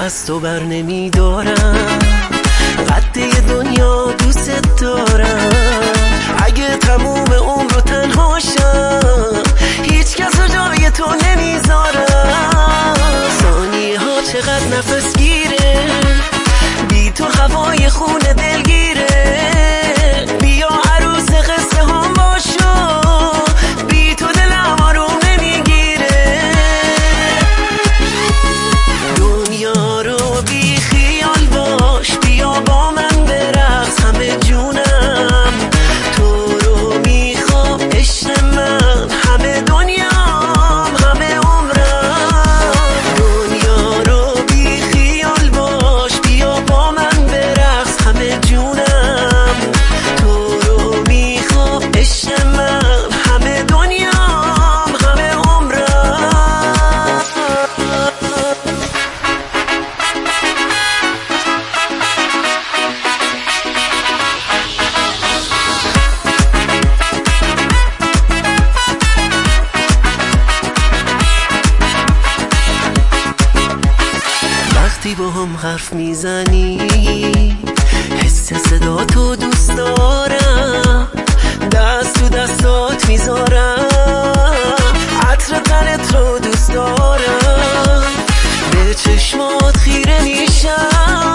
از تو بر نمیدارم، قد دنیا دوست دارم. اگه تموم عمر رو تنها شم، هیچ کس رو جای تو نمیذارم. ثانیه ها چقدر نفس گیره، بی تو هوای خون دلگیره. بیا عروس قصه هم باشو، بی تو دلم آروم نمیگیره. دنیا رو بی خیال باش، بیا با من برقص همه جونم. تو رو میخوام عشق من، همه دنیام همه عمرم. دنیا رو بی خیال باش، بیا با من برقص همه جونم. تو رو میخوام عشق من، همه دنیام همه عمرم. وقتی با هم حرف میزنی، حس صدا تو دوست دارم. دست تو دستات میذارم، عطر تنت رو دوست دارم. به چشمات خیره میشم،